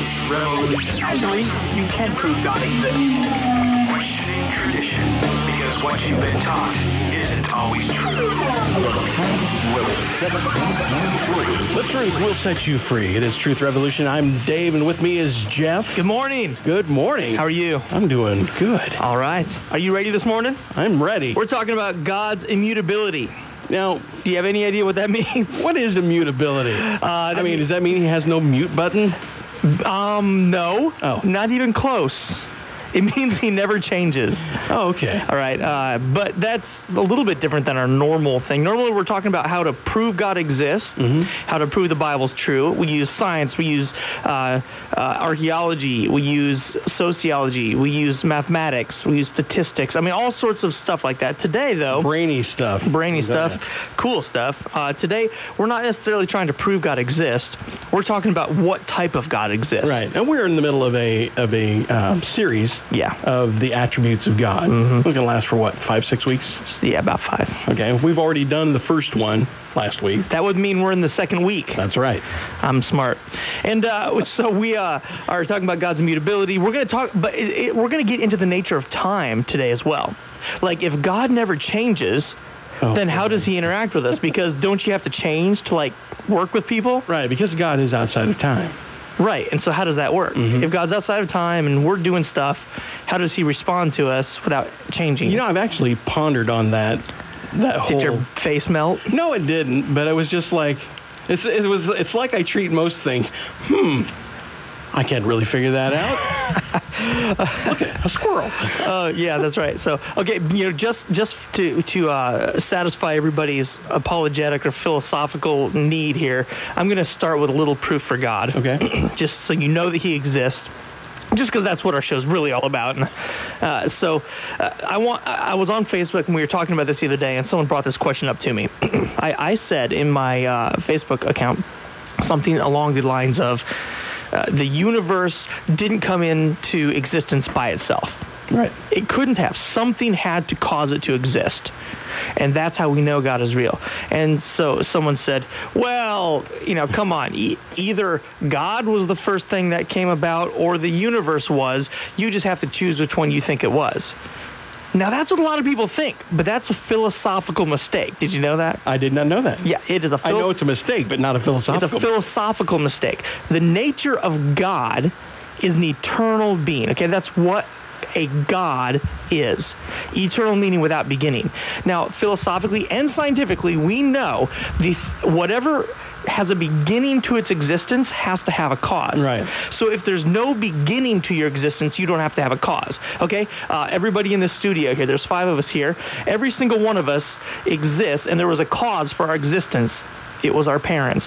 Truth Revolution. Actually, you can prove God exists. Questioning tradition, because what you've been taught isn't always true. The truth will set you free. It is Truth Revolution. I'm Dave, and with me is Jeff. Good morning. Good morning. How are you? I'm doing good. All right. Are you ready this morning? I'm ready. We're talking about God's immutability. Now, do you have any idea what that means? What is immutability? Does that mean he has no mute button? No. Oh. Not even close. It means he never changes. Oh, okay. All right, but that's a little bit different than our normal thing. Normally, we're talking about how to prove God exists, how to prove the Bible's true. We use science, we use archaeology, we use sociology, we use mathematics, we use statistics. I mean, all sorts of stuff like that. Today, though... Brainy stuff. Cool stuff. Today, we're not necessarily trying to prove God exists. We're talking about what type of God exists. Right, and we're in the middle of a series... Yeah. Of the attributes of God. We're going to last for, 5-6 weeks? Yeah, about 5. Okay. We've already done the first one last week. That would mean we're in the second week. That's right. I'm smart. And so we are talking about God's immutability. We're going to talk, but we're going to get into the nature of time today as well. Like, if God never changes... then how does he interact with us? Because don't you have to change to, work with people? Right, because God is outside of time. Right, and so how does that work? If God's outside of time and we're doing stuff, how does he respond to us without changing? You know, I've actually pondered on that whole... Did your face melt? No, it didn't, but it was just like... It's like I treat most things. I can't really figure that out. Look at a squirrel. Yeah, that's right. So, okay, just to satisfy everybody's apologetic or philosophical need here, I'm going to start with a little proof for God. Okay. Just so you know that he exists. Just because that's what our show's really all about. And, I was on Facebook and we were talking about this the other day, and someone brought this question up to me. I said in my Facebook account something along the lines of, the universe didn't come into existence by itself. Right. It couldn't have. Something had to cause it to exist. And that's how we know God is real. And so someone said, well, come on. Either God was the first thing that came about or the universe was. You just have to choose which one you think it was. Now, that's what a lot of people think, but that's a philosophical mistake. Did you know that? I did not know that. Yeah, it is a... I know it's a mistake, but not a philosophical... It's a philosophical mistake. The nature of God is an eternal being. Okay, that's what a God is. Eternal meaning without beginning. Now, philosophically and scientifically, we know whatever has a beginning to its existence has to have a cause. Right. So if there's no beginning to your existence, you don't have to have a cause. Okay? Everybody in the studio here, there's 5 of us here. Every single one of us exists, and there was a cause for our existence. It was our parents.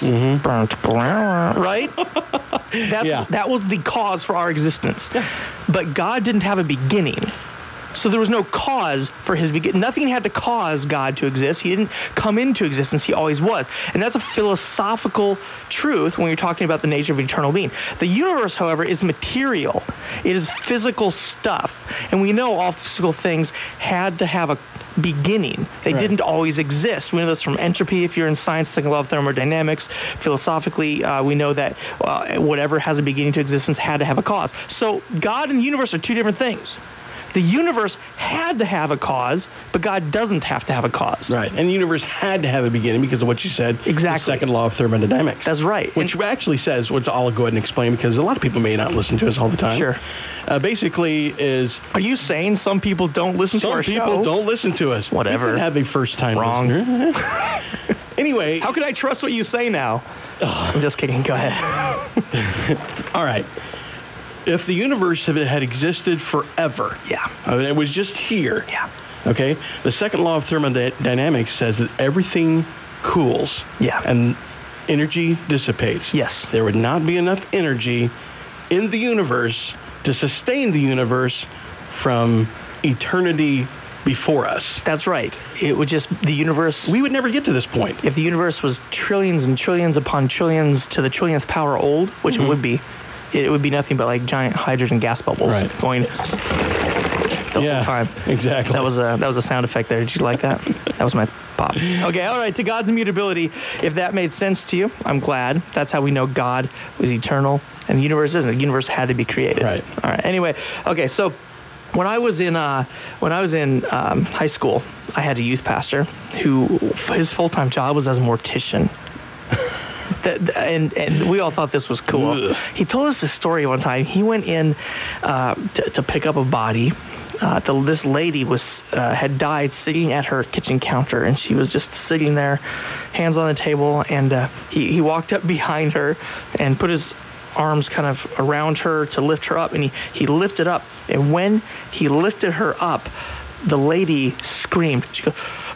Right? That was the cause for our existence. Yeah. But God didn't have a beginning. So there was no cause for his beginning. Nothing had to cause God to exist. He didn't come into existence. He always was. And that's a philosophical truth when you're talking about the nature of eternal being. The universe, however, is material. It is physical stuff. And we know all physical things had to have a beginning. They didn't always exist. We know this from entropy. If you're in science, second law of thermodynamics, philosophically, we know that whatever has a beginning to existence had to have a cause. So God and the universe are two different things. The universe had to have a cause, but God doesn't have to have a cause. Right. And the universe had to have a beginning because of what you said. Exactly. The second law of thermodynamics. That's right. Which actually says, which I'll go ahead and explain because a lot of people may not listen to us all the time. Sure. Basically is... Are you saying some people don't listen to our show? Some people don't listen to us. Whatever. You could have a first-time Wrong. listener. Anyway... How can I trust what you say now? I'm just kidding. Go ahead. All right. If the universe had existed forever, it was just here, okay, the second law of thermodynamics says that everything cools, and energy dissipates. Yes. There would not be enough energy in the universe to sustain the universe from eternity before us. That's right. It would just, the universe... We would never get to this point. If the universe was trillions and trillions upon trillions to the trillionth power old, which it would be nothing but giant hydrogen gas bubbles going the whole time. Exactly. That was a sound effect there. Did you like that? That was my pop. Okay, all right. To God's immutability, if that made sense to you, I'm glad. That's how we know God was eternal And the universe isn't. The universe had to be created. Right. All right. Anyway, okay, so when I was in high school, I had a youth pastor who his full-time job was as a mortician. And we all thought this was cool. Ugh. He told us this story one time. He went in to pick up a body. This lady had died sitting at her kitchen counter, and she was just sitting there, hands on the table. And he walked up behind her and put his arms kind of around her to lift her up, and he lifted up. And when he lifted her up, the lady screamed. She goes,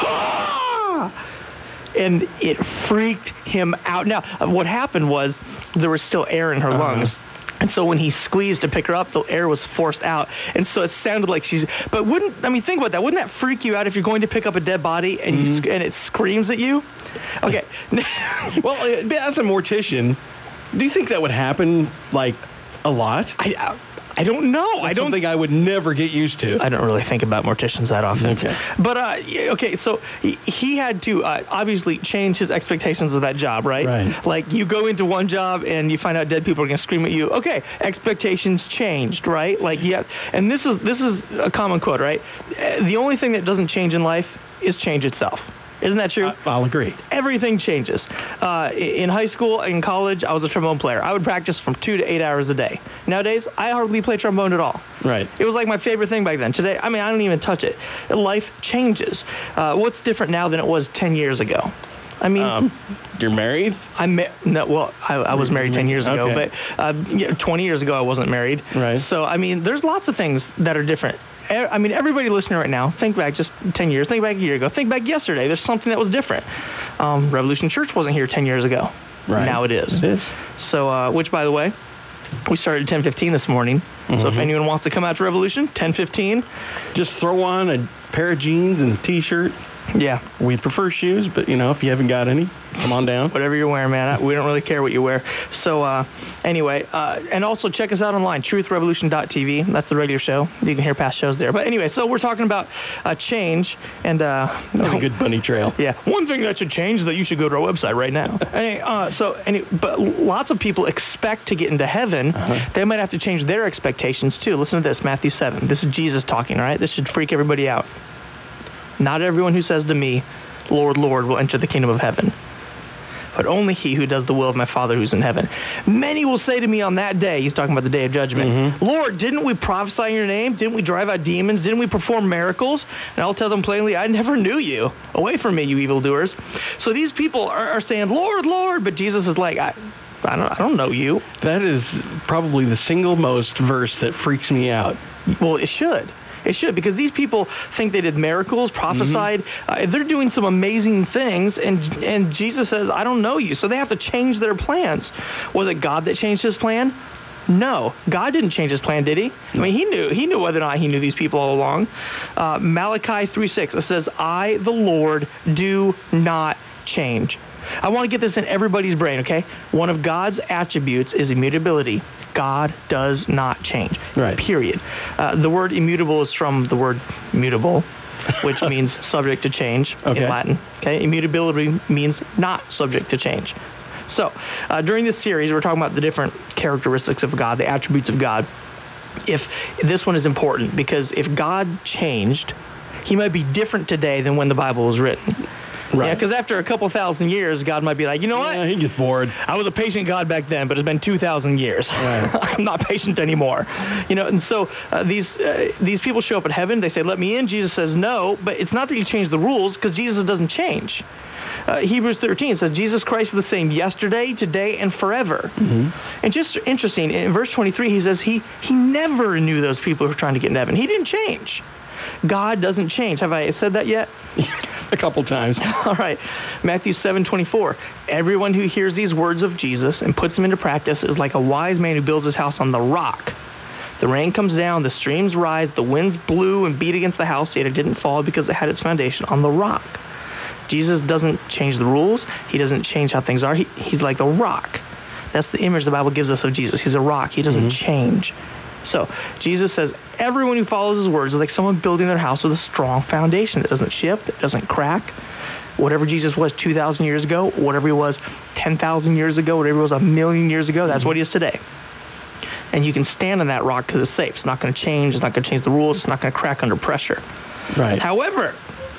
"Ah!" And it freaked him out. Now, what happened was there was still air in her lungs. And so when he squeezed to pick her up, the air was forced out. And so it sounded like she's... But think about that. Wouldn't that freak you out if you're going to pick up a dead body and and it screams at you? Okay. Well, as a mortician, do you think that would happen, like, a lot? I don't know. That's something I would never get used to. I don't really think about morticians that often. Okay. But, okay, so he had to obviously change his expectations of that job, right? Right. Like, you go into one job and you find out dead people are going to scream at you. Okay, expectations changed, right? Like, yeah. And this is a common quote, right? The only thing that doesn't change in life is change itself. Isn't that true? I'll agree. Everything changes. In high school, in college, I was a trombone player. I would practice from 2 to 8 hours a day. Nowadays, I hardly play trombone at all. Right. It was like my favorite thing back then. Today, I don't even touch it. Life changes. What's different now than it was 10 years ago? You're married? I was married 10 years ago, Okay. but 20 years ago I wasn't married. Right. So, there's lots of things that are different. Everybody listening right now, think back just 10 years, think back a year ago, think back yesterday. There's something that was different. Revolution Church wasn't here 10 years ago. Right. Now it is. It is. So, which, by the way, we started at 10:15 this morning. So if anyone wants to come out to Revolution, 10:15. Just throw on a pair of jeans and a T-shirt. Yeah. We prefer shoes, but, if you haven't got any, come on down. Whatever you're wearing, man. We don't really care what you wear. So, anyway, and also check us out online, truthrevolution.tv. That's the radio show. You can hear past shows there. But anyway, so we're talking about change. And That's a good bunny trail. Yeah. One thing that should change is that you should go to our website right now. But lots of people expect to get into heaven. They might have to change their expectations, too. Listen to this, Matthew 7. This is Jesus talking, all right? This should freak everybody out. Not everyone who says to me, Lord, Lord, will enter the kingdom of heaven, but only he who does the will of my Father who's in heaven. Many will say to me on that day, he's talking about the day of judgment, Lord, didn't we prophesy in your name? Didn't we drive out demons? Didn't we perform miracles? And I'll tell them plainly, I never knew you. Away from me, you evildoers. So these people are saying, Lord, Lord, but Jesus is like, I don't know you. That is probably the single most verse that freaks me out. Well, it should. It should, because these people think they did miracles, prophesied. They're doing some amazing things, and Jesus says, I don't know you. So they have to change their plans. Was it God that changed his plan? No. God didn't change his plan, did he? No. He knew whether or not he knew these people all along. Malachi 3:6, it says, I, the Lord, do not change. I want to get this in everybody's brain, okay? One of God's attributes is immutability. God does not change. Right. Period. The word immutable is from the word mutable, which means subject to change in Latin. Okay? Immutability means not subject to change. So, during this series, we're talking about the different characteristics of God, the attributes of God. If this one is important, because if God changed, he might be different today than when the Bible was written. Right. Yeah, because after a couple thousand years, God might be like, you know what? Yeah, he gets bored. I was a patient God back then, but it's been 2,000 years. Right. I'm not patient anymore. And so these people show up at heaven. They say, let me in. Jesus says no, but it's not that he changed the rules, because Jesus doesn't change. Hebrews 13 says, Jesus Christ is the same yesterday, today, and forever. And just interesting, in verse 23, he says he never knew those people who were trying to get into heaven. He didn't change. God doesn't change. Have I said that yet? A couple times. All right. Matthew 7:24. Everyone who hears these words of Jesus and puts them into practice is like a wise man who builds his house on the rock. The rain comes down, the streams rise, the winds blew and beat against the house, yet it didn't fall because it had its foundation on the rock. Jesus doesn't change the rules. He doesn't change how things are. He's like a rock. That's the image the Bible gives us of Jesus. He's a rock. He doesn't change. So Jesus says everyone who follows his words is like someone building their house with a strong foundation. It doesn't shift. It doesn't crack. Whatever Jesus was 2,000 years ago, whatever he was 10,000 years ago, whatever he was 1,000,000 years ago, that's what he is today. and you can stand on that rock because it's safe. It's not going to change. It's not going to change the rules. It's not going to crack under pressure. Right. However,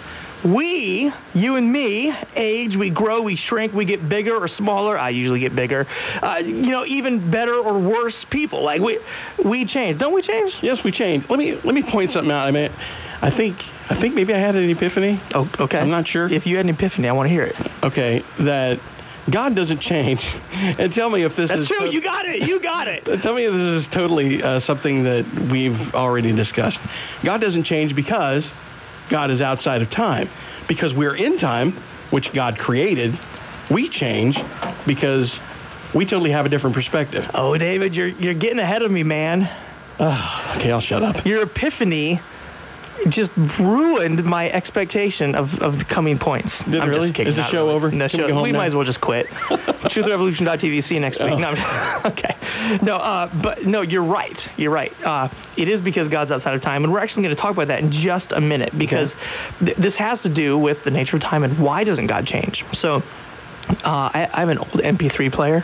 we, you and me, age, we grow, we shrink, we get bigger or smaller. I usually get bigger. Even better or worse people. Like we change. Don't we change? Yes, we change. Let me point something out. I mean, I think maybe I had an epiphany. Oh, okay. I'm not sure. If you had an epiphany, I want to hear it. Okay, that God doesn't change. And tell me if this That's is... That's true. You got it. You got it. Tell me if this is totally something that we've already discussed. God doesn't change because God is outside of time. Because we're in time, which God created, we change because we totally have a different perspective. Oh, David, you're getting ahead of me, man. Okay, I'll shut up. Your epiphany just ruined my expectation of the coming points. Did it really? Is the show over? No, we might as well just quit. TruthRevolution.tv. See you next week. No, okay. But no, you're right. You're right. It is because God's outside of time, and we're actually going to talk about that in just a minute because this has to do with the nature of time and why doesn't God change. So I have an old MP3 player.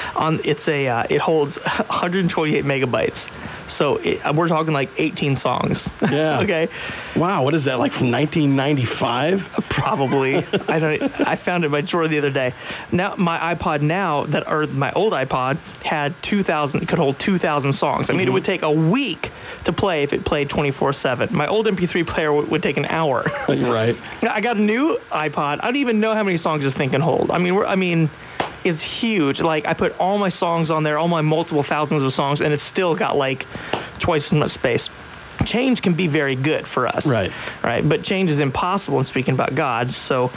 It holds 128 megabytes. So we're talking like 18 songs. Yeah. Okay. Wow. What is that, like from 1995? Probably. I found it in my drawer the other day. Now my iPod my old iPod could hold 2,000 songs. I mean, it would take a week to play if it played 24/7. My old MP3 player would take an hour. Right. I got a new iPod. I don't even know how many songs this thing can hold. I mean, it's huge. Like, I put all my songs on there, all my multiple thousands of songs, and it's still got like twice as much space. Change can be very good for us. Right. Right. But change is impossible in speaking about God. So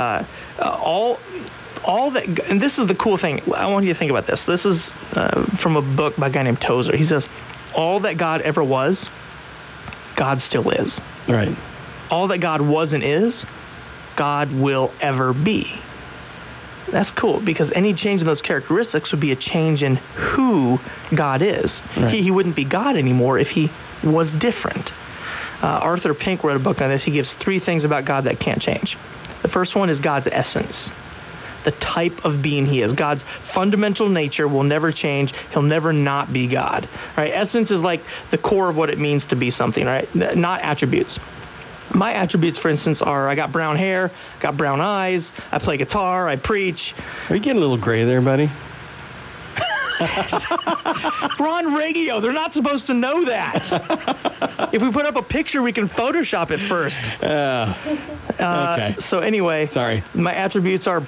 all that, and this is the cool thing. I want you to think about this. This is from a book by a guy named Tozer. He says, all that God ever was, God still is. Right. All that God was and is, God will ever be. That's cool, because any change in those characteristics would be a change in who God is. Right. He wouldn't be God anymore if he was different. Arthur Pink wrote a book on this. He gives 3 things about God that can't change. The first one is God's essence, the type of being he is. God's fundamental nature will never change. He'll never not be God. Right? Essence is like the core of what it means to be something, right? Not attributes. My attributes, for instance, are I got brown hair, got brown eyes, I play guitar, I preach. Are you getting a little gray there, buddy? We're on radio. They're not supposed to know that. If we put up a picture, we can Photoshop it first. Okay. So anyway, sorry. My attributes are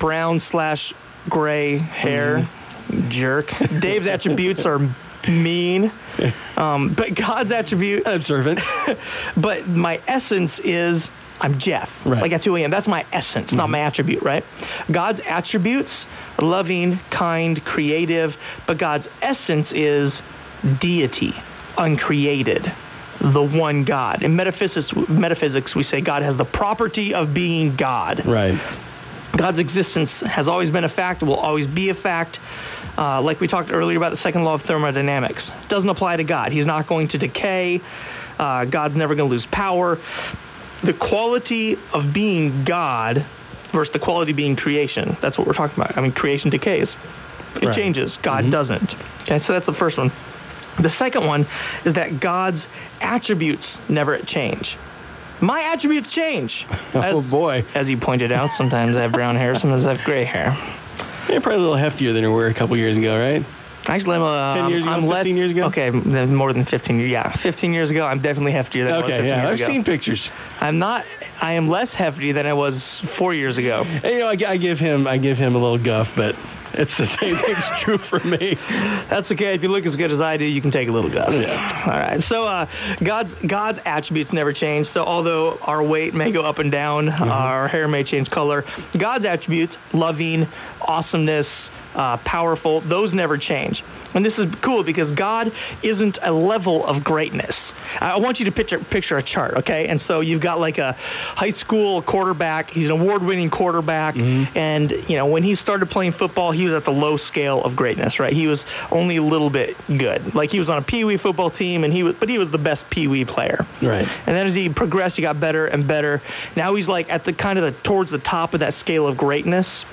brown/gray hair, jerk. Dave's attributes are mean, but God's attribute, observant. But my essence is I'm Jeff. Right. Like that's who I am. That's my essence, not my attribute, right? God's attributes, loving, kind, creative, but God's essence is deity, uncreated, the one God. In metaphysics, we say God has the property of being God. Right. God's existence has always been a fact, will always be a fact. Like we talked earlier about the second law of thermodynamics. It doesn't apply to God. He's not going to decay. God's never going to lose power. The quality of being God versus the quality of being creation. That's what we're talking about. I mean, creation decays. It changes. God doesn't. Okay, so that's the first one. The second one is that God's attributes never change. My attributes change. Boy. As you pointed out, sometimes I have brown hair, sometimes I have gray hair. You're probably a little heftier than you were a couple years ago, right? Actually, 10 years ago, 15 years ago? Okay, more than 15 years. Yeah, 15 years ago, I'm definitely heftier than I was 15 years ago. I've seen pictures. I am less hefty than I was 4 years ago. And, I give him a little guff, but it's the same thing's true for me. That's okay. If you look as good as I do, you can take a little guff. Yeah. All right. So God's attributes never change. So although our weight may go up and down, our hair may change color, God's attributes, loving, awesomeness, powerful, those never change. And this is cool because God isn't a level of greatness. I want you to picture a chart, okay? And so you've got like a high school quarterback. He's an award-winning quarterback. And, when he started playing football, he was at the low scale of greatness, right? He was only a little bit good. Like he was on a Pee Wee football team, but he was the best Pee Wee player. Right. And then as he progressed, he got better and better. Now he's like at towards the top of that scale of greatness.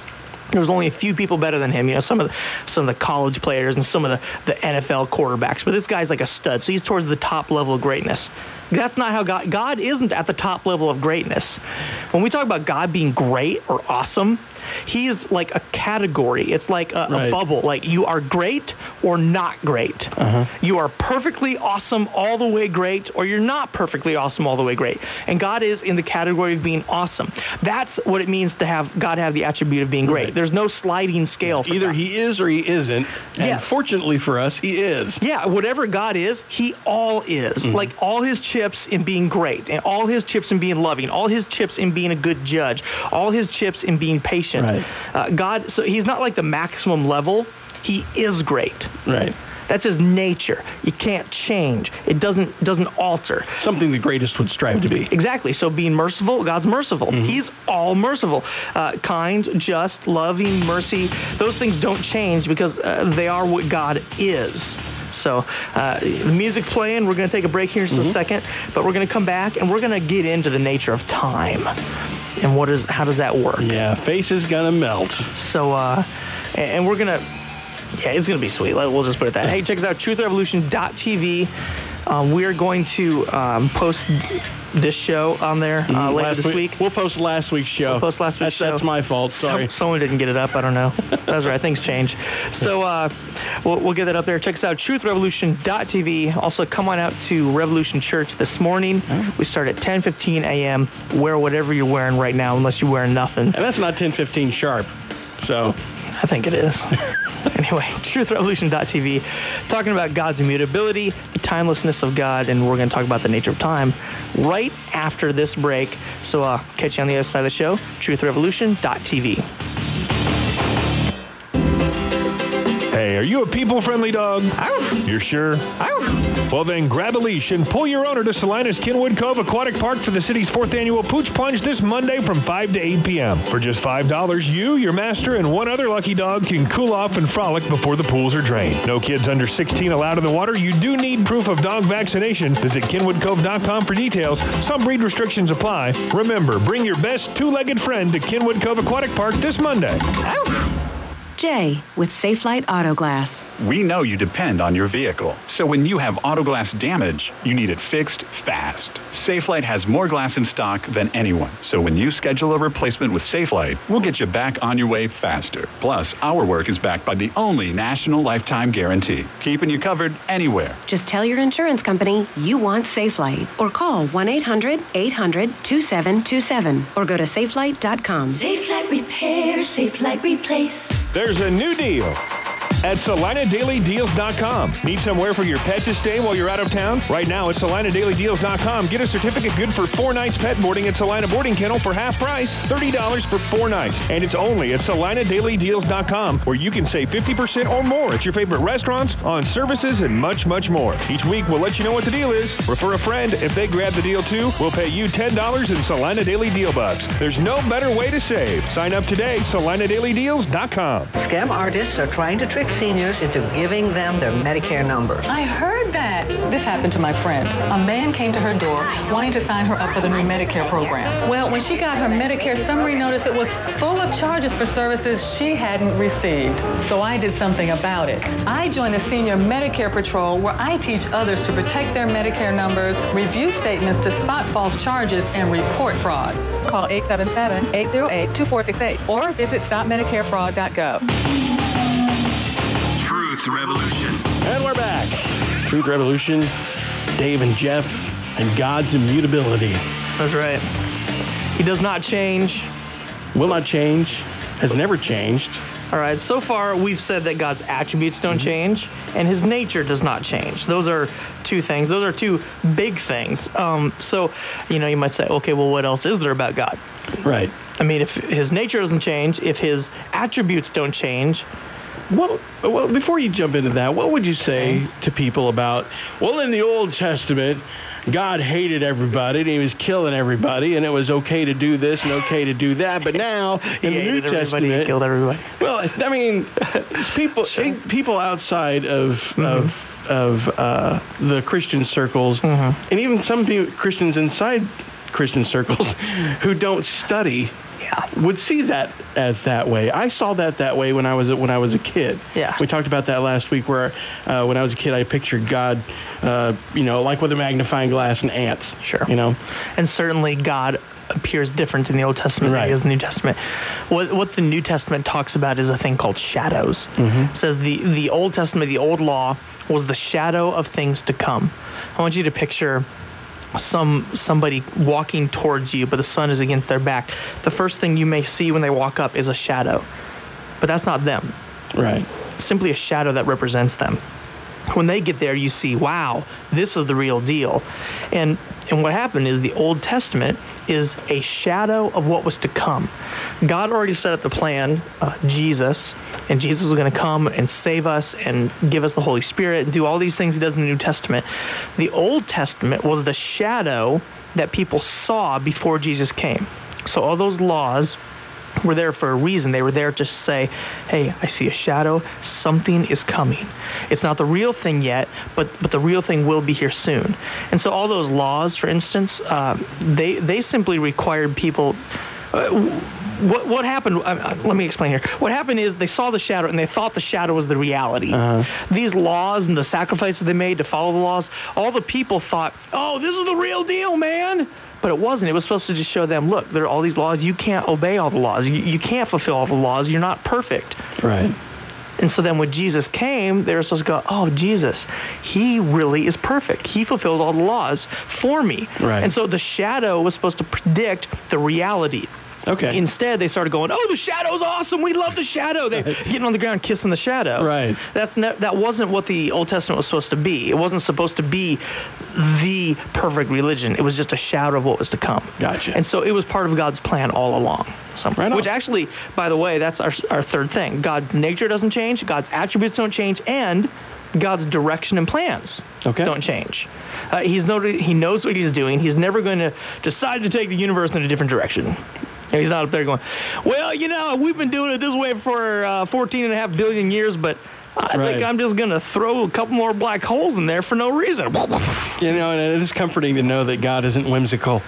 There was only a few people better than him. You know, some of the college players and some of the NFL quarterbacks. But this guy's like a stud. So he's towards the top level of greatness. That's not how God isn't at the top level of greatness. When we talk about God being great or awesome, he's like a category. It's like a bubble. Like you are great or not great. You are perfectly awesome all the way great, or you're not perfectly awesome all the way great. And God is in the category of being awesome. That's what it means to have God have the attribute of being great. Right. There's no sliding scale for Either God. he is or he isn't. And fortunately for us, he is. Yeah, whatever God is, he all is. Like all his chips in being great, and all his chips in being loving, all his chips in being a good judge, all his chips in being patient. Right. God, so he's not like the maximum level. He is great. Right. That's his nature. You can't change. It doesn't alter. Something the greatest would strive to be. Exactly. So being merciful, God's merciful. He's all merciful. Kind, just, loving, mercy. Those things don't change because they are what God is. So the music's playing. We're going to take a break here in just a second, but we're going to come back and we're going to get into the nature of time and how does that work? Yeah, face is going to melt. So, and we're going to, it's going to be sweet. We'll just put it that. Hey, check us out, truthrevolution.tv. We're going to post this show on there later this week. We'll post last week's show. That's my fault. Sorry. Someone didn't get it up. I don't know. That's right. Things change. So we'll get that up there. Check us out, truthrevolution.tv. Also, come on out to Revolution Church this morning. We start at 10:15 a.m. Wear whatever you're wearing right now, unless you're wearing nothing. And that's not 10:15 sharp. So I think it is. Anyway, truthrevolution.tv, talking about God's immutability, the timelessness of God, and we're going to talk about the nature of time right after this break. So catch you on the other side of the show, truthrevolution.tv. Hey, are you a people-friendly dog? Arf. You're sure? Arf. Well, then grab a leash and pull your owner to Salina's Kenwood Cove Aquatic Park for the city's 4th annual Pooch Plunge this Monday from 5 to 8 p.m. For just $5, you, your master, and one other lucky dog can cool off and frolic before the pools are drained. No kids under 16 allowed in the water. You do need proof of dog vaccination. Visit kenwoodcove.com for details. Some breed restrictions apply. Remember, bring your best two-legged friend to Kenwood Cove Aquatic Park this Monday. Arf. Jay with Safelite Auto Glass. We know you depend on your vehicle, so when you have auto glass damage, you need it fixed fast. Safelite has more glass in stock than anyone, so when you schedule a replacement with Safelite, we'll get you back on your way faster. Plus, our work is backed by the only national lifetime guarantee, keeping you covered anywhere. Just tell your insurance company you want Safelite or call 1-800-800-2727 or go to safelite.com. Safelite Repair, Safelite Replace. There's a new deal at SalinaDailyDeals.com. Need somewhere for your pet to stay while you're out of town? Right now at SalinaDailyDeals.com, get a certificate good for 4 nights pet boarding at Salina Boarding Kennel for half price, $30 for 4 nights. And it's only at SalinaDailyDeals.com where you can save 50% or more at your favorite restaurants, on services, and much, much more. Each week, we'll let you know what the deal is. Refer a friend. If they grab the deal too, we'll pay you $10 in Salina Daily Deal Bucks. There's no better way to save. Sign up today, SalinaDailyDeals.com. Scam artists are trying to trick seniors into giving them their Medicare number. I heard that. This happened to my friend. A man came to her door wanting to sign her up for the new Medicare program. Well, when she got her Medicare summary notice, it was full of charges for services she hadn't received. So I did something about it. I joined the Senior Medicare Patrol, where I teach others to protect their Medicare numbers, review statements to spot false charges, and report fraud. Call 877-808-2468 or visit stopmedicarefraud.gov. Truth Revolution. And we're back. Truth Revolution, Dave and Jeff, and God's immutability. That's right. He does not change. Will not change. Has never changed. All right, so far we've said that God's attributes don't change, and his nature does not change. Those are two things. Those are two big things. So, you might say, okay, well, what else is there about God? Right. I mean, if his nature doesn't change, if his attributes don't change, well, before you jump into that, what would you say to people about, in the Old Testament, God hated everybody, and he was killing everybody, and it was okay to do this and okay to do that, but now in the New Testament, he killed everybody. Well, I mean, people outside of the Christian circles, and even some Christians inside Christian circles who don't study would see that as that way. I saw that way when I was a kid. Yeah. We talked about that last week, where when I was a kid, I pictured God, like with a magnifying glass and ants. Sure. And certainly God appears different in the Old Testament than he does in the New Testament. What the New Testament talks about is a thing called shadows. Mm-hmm. It says the Old Testament, the old law, was the shadow of things to come. I want you to picture somebody walking towards you, but the sun is against their back. The first thing you may see when they walk up is a shadow, but that's not them. Right. Simply a shadow that represents them. When they get there, you see, wow, this is the real deal. And what happened is the Old Testament is a shadow of what was to come. God already set up the plan, Jesus, and Jesus was going to come and save us and give us the Holy Spirit and do all these things he does in the New Testament. The Old Testament was the shadow that people saw before Jesus came. So all those laws were there for a reason. They were there to say, hey, I see a shadow. Something is coming. It's not the real thing yet, but the real thing will be here soon. And so all those laws, for instance, they simply required people... What happened? Let me explain here. What happened is they saw the shadow and they thought the shadow was the reality. These laws and the sacrifices they made to follow the laws, all the people thought, oh, this is the real deal, man. But it wasn't. It was supposed to just show them, look, there are all these laws. You can't obey all the laws. You can't fulfill all the laws. You're not perfect. Right. And so then when Jesus came, they were supposed to go, oh, Jesus, he really is perfect. He fulfilled all the laws for me. Right. And so the shadow was supposed to predict the reality. Okay. Instead, they started going, oh, the shadow's awesome. We love the shadow. They're getting on the ground, kissing the shadow. Right. That wasn't what the Old Testament was supposed to be. It wasn't supposed to be the perfect religion. It was just a shadow of what was to come. Gotcha. And so it was part of God's plan all along. Which actually, by the way, that's our third thing. God's nature doesn't change. God's attributes don't change. And God's direction and plans don't change. He knows what he's doing. He's never going to decide to take the universe in a different direction. He's not up there going, well, we've been doing it this way for 14.5 billion years, but I think I'm just going to throw a couple more black holes in there for no reason. And it is comforting to know that God isn't whimsical.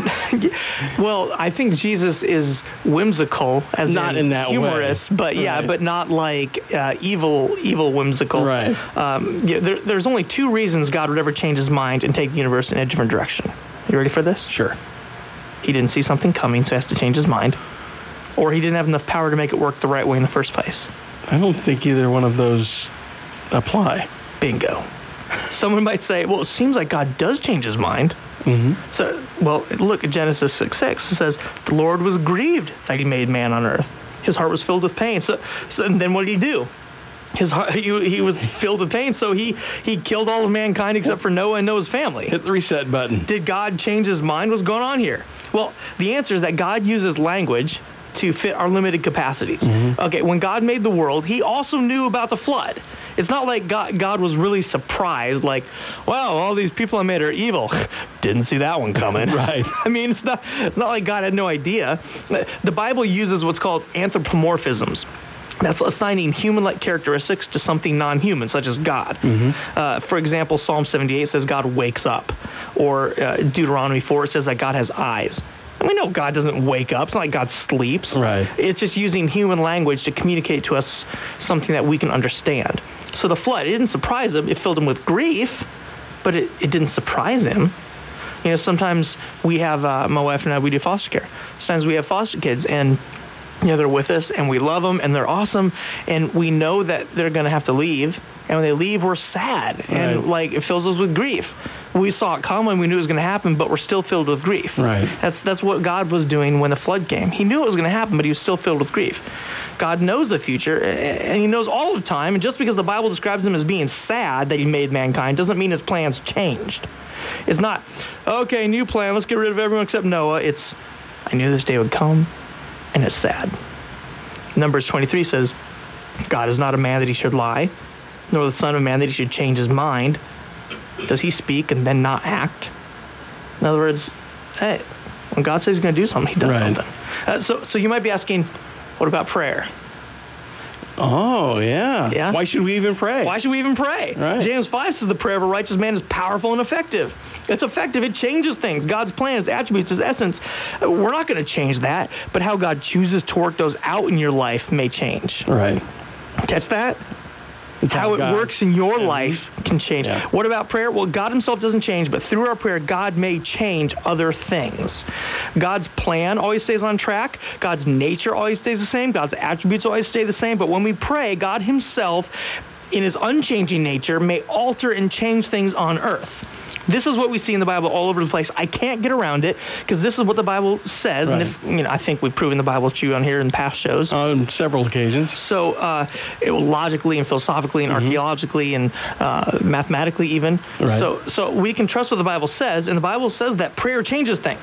Well, I think Jesus is whimsical, as not in that humorous, way. but but not like evil whimsical. Right. There's only two reasons God would ever change his mind and take the universe in a different direction. You ready for this? Sure. He didn't see something coming, so he has to change his mind. Or he didn't have enough power to make it work the right way in the first place. I don't think either one of those apply. Bingo. Someone might say, well, it seems like God does change his mind. Mm-hmm. So, well, look at Genesis 6:6. It says, the Lord was grieved that he made man on earth. His heart was filled with pain. So and then what did he do? His heart, he was filled with pain, so he killed all of mankind except for Noah and Noah's family. Hit the reset button. Did God change his mind? What's going on here? Well, the answer is that God uses language to fit our limited capacities. Mm-hmm. Okay, when God made the world, he also knew about the flood. It's not like God was really surprised, like, wow, all these people I made are evil. Didn't see that one coming. Right. I mean, it's not like God had no idea. The Bible uses what's called anthropomorphisms. That's assigning human-like characteristics to something non-human, such as God. Mm-hmm. For example, Psalm 78 says God wakes up. Or Deuteronomy 4 says that God has eyes. And we know God doesn't wake up. It's not like God sleeps. Right. It's just using human language to communicate to us something that we can understand. So the flood, it didn't surprise him. It filled him with grief, but it didn't surprise him. Sometimes we have, my wife and I, we do foster care. Sometimes we have foster kids, and they're with us, and we love them, and they're awesome, and we know that they're going to have to leave, and when they leave, we're sad, and it fills us with grief. We saw it coming, we knew it was going to happen, but we're still filled with grief. Right. That's what God was doing when the flood came. He knew it was going to happen, but he was still filled with grief. God knows the future, and he knows all the time, and just because the Bible describes him as being sad that he made mankind doesn't mean his plans changed. It's not, okay, new plan, let's get rid of everyone except Noah. It's, I knew this day would come, and it's sad. Numbers 23 says, God is not a man that he should lie, nor the son of man that he should change his mind. Does he speak and then not act? In other words, hey, when God says he's going to do something, he does something. So you might be asking, what about prayer? Oh, yeah. Yeah. Why should we even pray? Why should we even pray? Right. James 5 says the prayer of a righteous man is powerful and effective. It's effective. It changes things. God's plan, His attributes, His essence. We're not going to change that, but how God chooses to work those out in your life may change. Right. Catch that? It's how it God works in your life can change. Yeah. What about prayer? Well, God Himself doesn't change, but through our prayer, God may change other things. God's plan always stays on track. God's nature always stays the same. God's attributes always stay the same. But when we pray, God Himself, in His unchanging nature, may alter and change things on earth. This is what we see in the Bible all over the place. I can't get around it because this is what the Bible says. Right. And I think we've proven the Bible true on here in past shows. On several occasions. So logically and philosophically and archaeologically and mathematically even. Right. So we can trust what the Bible says, and the Bible says that prayer changes things.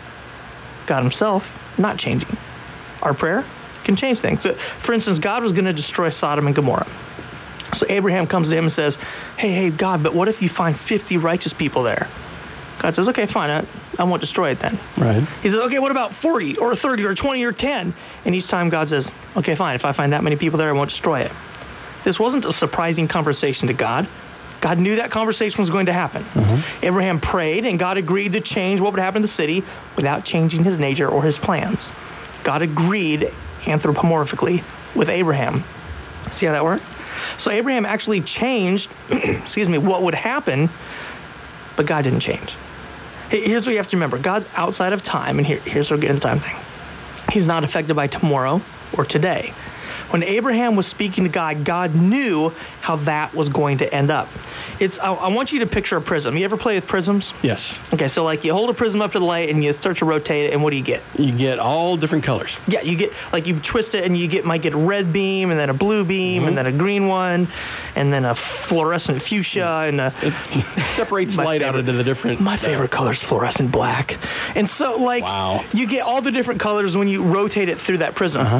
God Himself not changing. Our prayer can change things. So, for instance, God was going to destroy Sodom and Gomorrah. So Abraham comes to Him and says, hey, God, but what if you find 50 righteous people there? God says, okay, fine, I won't destroy it then. Right. He says, okay, what about 40 or 30 or 20 or 10? And each time God says, okay, fine, if I find that many people there, I won't destroy it. This wasn't a surprising conversation to God. God knew that conversation was going to happen. Abraham prayed, and God agreed to change what would happen to the city without changing His nature or His plans. God agreed anthropomorphically with Abraham. See how that worked? So Abraham actually changed, what would happen, but God didn't change. Here's what you have to remember. God's outside of time, and here's where we get into the time thing. He's not affected by tomorrow or today. When Abraham was speaking to God, God knew how that was going to end up. I want you to picture a prism. You ever play with prisms? Yes. Okay, so like you hold a prism up to the light and you start to rotate it, and what do you get? You get all different colors. Yeah, you get, like you twist it and you might get a red beam and then a blue beam and then a green one and then a fluorescent fuchsia and it separates light out into the different. My favorite color is fluorescent black. And so you get all the different colors when you rotate it through that prism.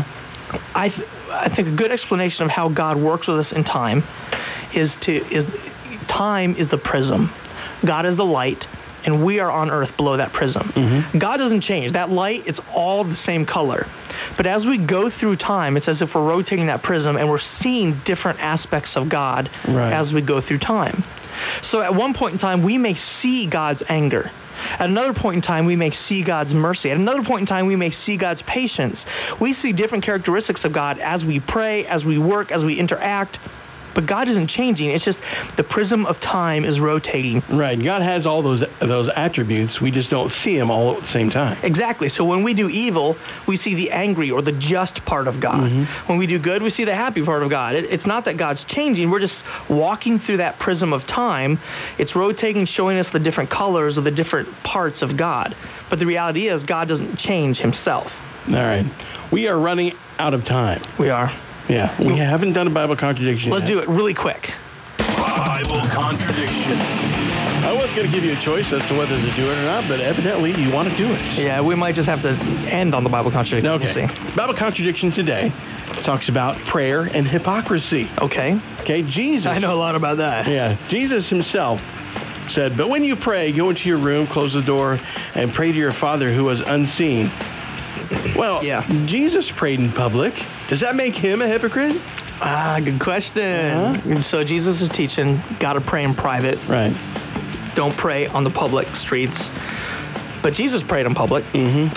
I think a good explanation of how God works with us in time is time is the prism. God is the light, and we are on earth below that prism. God doesn't change. That light, it's all the same color. But as we go through time, it's as if we're rotating that prism and we're seeing different aspects of God as we go through time. So at one point in time, we may see God's anger. At another point in time, we may see God's mercy. At another point in time, we may see God's patience. We see different characteristics of God as we pray, as we work, as we interact. But God isn't changing. It's just the prism of time is rotating. Right. God has all those attributes. We just don't see them all at the same time. Exactly. So when we do evil, we see the angry or the just part of God. When we do good, we see the happy part of God. It's not that God's changing. We're just walking through that prism of time. It's rotating, showing us the different colors of the different parts of God. But the reality is God doesn't change Himself. All right. We are running out of time. We are. Yeah, we haven't done a Bible contradiction Let's yet. do it really quick. Bible contradiction. I was going to give you a choice as to whether to do it or not, but evidently you want to do it. Yeah, we might just have to end on the Bible contradiction. Okay. We'll see. Bible contradiction today talks about prayer and hypocrisy. Okay. Jesus. I know a lot about that. Yeah, Jesus Himself said, but when you pray, go into your room, close the door, and pray to your Father who is unseen. Well, Jesus prayed in public. Does that make Him a hypocrite? Good question. So Jesus is teaching, got to pray in private. Right. Don't pray on the public streets. But Jesus prayed in public.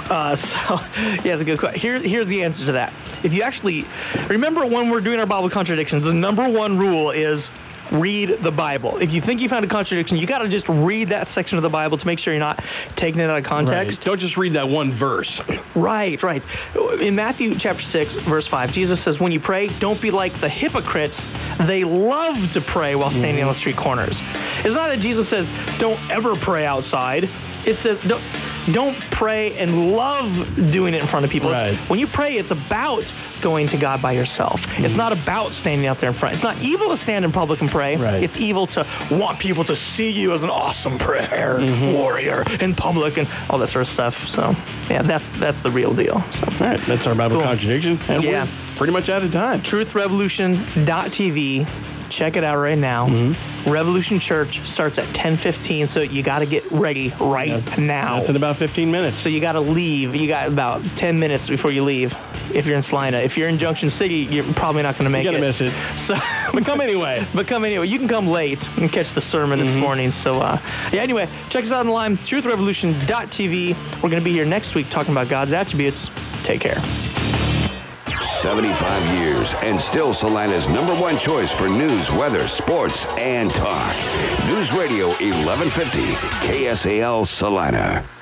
It's a good question. Here's the answer to that. If you actually remember when we're doing our Bible contradictions, the number one rule is read the Bible. If you think you found a contradiction, you got to just read that section of the Bible to make sure you're not taking it out of context. Right. Don't just read that one verse. Right. In Matthew chapter 6, verse 5, Jesus says, when you pray, don't be like the hypocrites. They love to pray while standing on the street corners. It's not that Jesus says, don't ever pray outside. It says, don't pray and love doing it in front of people. Right. When you pray, it's about going to God by yourself. It's not about standing out there in front. It's not evil to stand in public and pray. Right. It's evil to want people to see you as an awesome prayer warrior in public and all that sort of stuff. So, yeah, that's the real deal. So. All right, that's our Bible contradiction. And we're pretty much out of time. TruthRevolution.tv. Check it out right now. Revolution Church starts at 10:15, so you got to get ready now. That's in about 15 minutes. So you got to leave. You got about 10 minutes before you leave if you're in Salina. If you're in Junction City, you're probably not going to make it. You're going to miss it. So, but come anyway. You can come late and catch the sermon this morning. So, anyway, check us out online, truthrevolution.tv. We're going to be here next week talking about God's attributes. Take care. 75 years and still Salina's #1 choice for news, weather, sports, and talk. News Radio 1150, KSAL Salina.